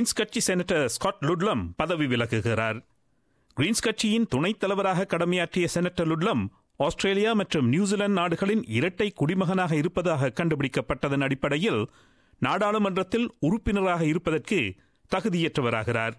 Green's கட்சி senator Scott லுட்லம் பதவி விலகுகிறார். Green's கட்சியின் துணைத் தலைவராக கடமையாற்றிய செனட்டர் லுட்லம் ஆஸ்திரேலியா மற்றும் நியூசிலாந்து நாடுகளின் இரட்டை குடிமகனாக இருப்பதாக கண்டுபிடிக்கப்பட்டதன் அடிப்படையில் நாடாளுமன்றத்தில் உறுப்பினராக இருப்பதற்கு தகுதியற்றவராகிறார்.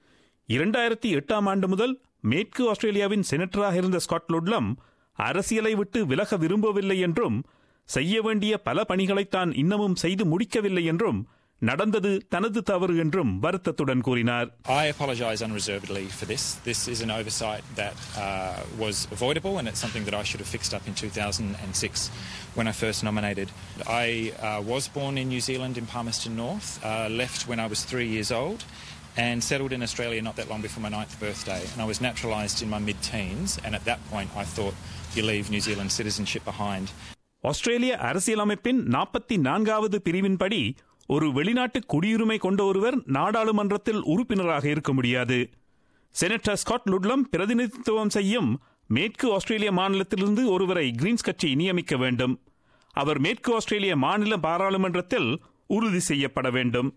2008 ஆண்டு முதல் மேற்கு ஆஸ்திரேலியாவின் செனட்டராக இருந்த ஸ்காட் லுட்லம் அரசியலை விட்டு விலக விரும்பவில்லை என்றும் செய்ய வேண்டிய பல பணிகளை தான் இன்னமும் செய்து முடிக்கவில்லை என்றும் நடந்தது தனது தவறு என்றும் வருத்தத்துடன் கூறினார். I apologise unreservedly for this. This is an oversight that was avoidable, and it's something that I should have fixed up in 2006 when I first nominated. I was born in New Zealand in Palmerston North, left when I was 3 years old, and settled in Australia not that long before my 9th birthday. And I was naturalised in my mid-teens, and at that point I thought you leave New Zealand citizenship behind. ஆஸ்திரேலிய அரசியலமைப்பின் 44வது பிரிவின்படி ஒரு வெளிநாட்டு குடியுரிமை கொண்ட ஒருவர் நாடாளுமன்றத்தில் உறுப்பினராக இருக்க முடியாது. செனட்டர் ஸ்காட் லுட்லம் பிரதிநிதித்துவம் செய்யும் மேற்கு ஆஸ்திரேலிய மாநிலத்திலிருந்து ஒருவரை கிரீன்ஸ் கட்சி நியமிக்க வேண்டும். அவர் மேற்கு ஆஸ்திரேலிய மாநில பாராளுமன்றத்தில் உறுதி செய்யப்பட வேண்டும்.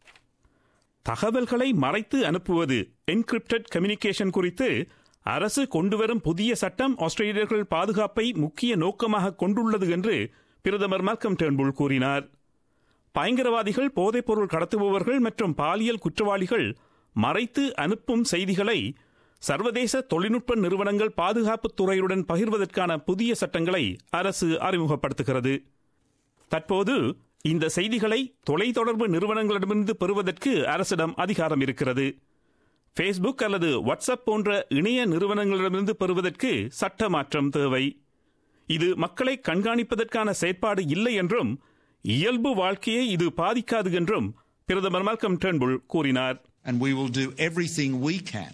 தகவல்களை மறைத்து அனுப்புவது என்கிரிப்டட் கம்யூனிகேஷன் குறித்து அரசு கொண்டுவரும் புதிய சட்டம் ஆஸ்திரேலியர்கள் பாதுகாப்பை முக்கிய நோக்கமாக கொண்டுள்ளது என்று பிரதமர் மால்கம் டர்ன்புல் கூறினார். பயங்கரவாதிகள், போதைப்பொருள் கடத்துபவர்கள் மற்றும் பாலியல் குற்றவாளிகள் மறைத்து அனுப்பும் செய்திகளை சர்வதேச தொழில்நுட்ப நிறுவனங்கள் பாதுகாப்புத் துறையுடன் பகிர்வதற்கான புதிய சட்டங்களை அரசு அறிமுகப்படுத்துகிறது. தற்போது இந்த செய்திகளை தொலைத்தொடர்பு நிறுவனங்களிடமிருந்து பெறுவதற்கு அரசிடம் அதிகாரம் இருக்கிறது. ஃபேஸ்புக் அல்லது வாட்ஸ்அப் போன்ற இணைய நிறுவனங்களிடமிருந்து பெறுவதற்கு சட்ட மாற்றம் தேவை. இது மக்களை கண்காணிப்பதற்கான செயற்பாடு இல்லை என்றும் இயல்பு வாழ்க்கையை இது பாதிக்காது என்றும் பிரதமர் மால்கம் டர்ன்புல் கூறினார். And we will do everything we can,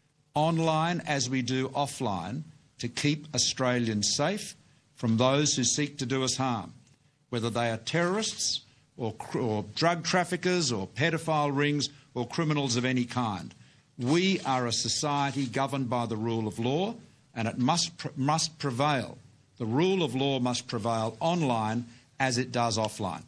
online as we do offline, to keep Australians safe from those who seek to do us harm, whether they are terrorists or drug traffickers or pedophile rings or criminals of any kind. We are a society governed by the rule of law, and it must prevail. The rule of law must prevail online as it does offline.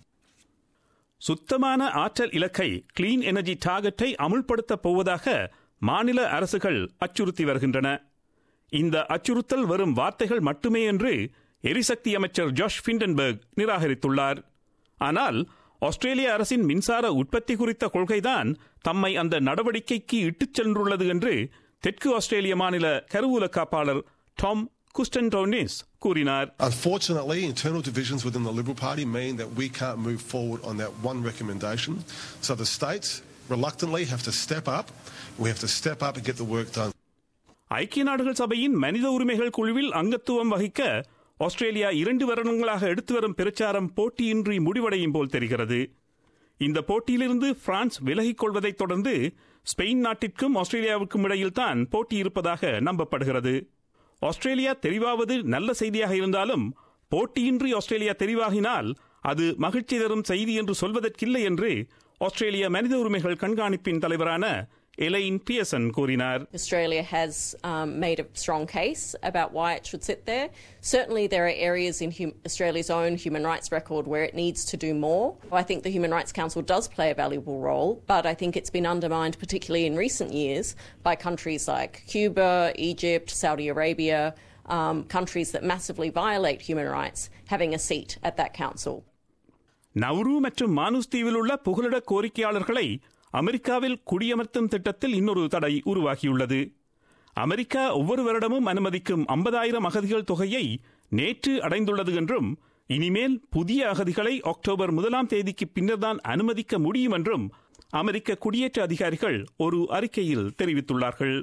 சுத்தமான ஆற்றல் இலக்கை, clean energy டார்கெட்டை அமுல்படுத்தப் போவதாக மாநில அரசுகள் அச்சுறுத்தி வருகின்றன. இந்த அச்சுறுத்தல் வரும் வார்த்தைகள் மட்டுமே என்று எரிசக்தி அமைச்சர் ஜாஷ் ஃபிண்டன்பர்க் நிராகரித்துள்ளார். ஆனால் ஆஸ்திரேலிய அரசின் மின்சார உற்பத்தி குறித்த கொள்கைதான் தம்மை அந்த நடவடிக்கைக்கு இட்டுச் சென்றுள்ளது என்று தெற்கு ஆஸ்திரேலிய மாநில கருவூல காப்பாளர் டாம் குஸ்டன்டோனிஸ் கூறினார். Unfortunately, internal divisions within the Liberal Party mean that we can't move forward on that one recommendation. So the states reluctantly have to step up. We have to step up and get the work done. ஐக்கிய நாடுகள் சபையின் மனித உரிமைகள் குழுவில் அங்கத்துவம் வகிக்க Australia 2 வருடங்களாக எடுத்து வரும் பிரச்சாரம் போட்டியின்றி முடிவடையும் போல் தெரிகிறது. இந்த போட்டியிலிருந்து பிரான்ஸ் விலகிக் கொள்வதைத் தொடர்ந்து ஸ்பெயின் நாட்டிற்கும் ஆஸ்திரேலியாவுக்கும் இடையில்தான் போட்டி இருப்பதாக நம்பப்படுகிறது. ஆஸ்திரேலியா தெரிவாவது நல்ல செய்தியாக இருந்தாலும் போட்டியின்றி ஆஸ்திரேலியா தெரிவாகினால் அது மகிழ்ச்சி தரும் செய்தி என்று சொல்வதற்கில்லை என்று ஆஸ்திரேலிய மனித உரிமைகள் கண்காணிப்பின் தலைவரான Elaine Pearson கூறினார். Australia has made a strong case about why it should sit there. Certainly there are areas in Australia's own human rights record where it needs to do more. I think the Human Rights Council does play a valuable role, but I think it's been undermined particularly in recent years by countries like Cuba, Egypt, Saudi Arabia, countries that massively violate human rights having a seat at that council. Nauru மற்றும் Manus தீவில் உள்ள புகலிட கோரிக்கையாளர்களை அமெரிக்காவில் குடியமர்த்தும் திட்டத்தில் இன்னொரு தடை உருவாகியுள்ளது. America ஒவ்வொரு வருடமும் அனுமதிக்கும் 50,000 அகதிகள் தொகையை நேற்று அடைந்துள்ளது என்றும் இனிமேல் புதிய அகதிகளை அக்டோபர் 1ஆம் தேதிக்கு பின்னர்தான் அனுமதிக்க முடியும் என்றும் அமெரிக்க குடியேற்ற அதிகாரிகள் ஒரு அறிக்கையில் தெரிவித்துள்ளார்கள்.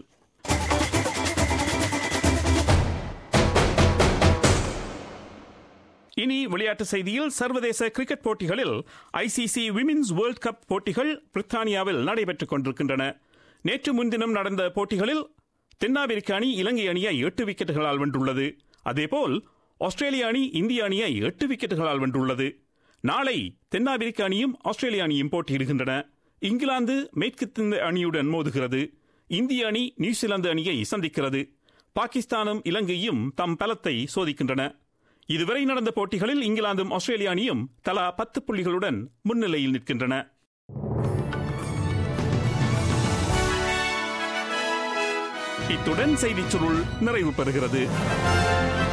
இனி விளையாட்டு செய்தியில் சர்வதேச கிரிக்கெட் போட்டிகளில் ஐசிசி விமென்ஸ் வேர்ல்ட் கப் போட்டிகள் பிரித்தானியாவில் நடைபெற்றுக் கொண்டிருக்கின்றன. நேற்று முன்தினம் நடந்த போட்டிகளில் தென்னாப்பிரிக்க அணி இலங்கை அணியை 8 விக்கெட்டுகளால் வென்றுள்ளது. அதேபோல் ஆஸ்திரேலிய அணி இந்திய அணியை 8 விக்கெட்டுகளால் வென்றுள்ளது. நாளை தென்னாப்பிரிக்க அணியும் ஆஸ்திரேலிய அணியும் போட்டியிடுகின்றன. இங்கிலாந்து மேற்கிந்திய அணியுடன் மோதுகிறது. இந்திய அணி நியூசிலாந்து அணியை சந்திக்கிறது. பாகிஸ்தானும் இலங்கையும் தம் பலத்தை சோதிக்கின்றன. இதுவரை நடந்த போட்டிகளில் இங்கிலாந்தும் ஆஸ்திரேலிய அணியும் தலா 10 புள்ளிகளுடன் முன்னிலையில் நிற்கின்றன. இத்துடன் செய்திச் சுருள் நிறைவு பெறுகிறது.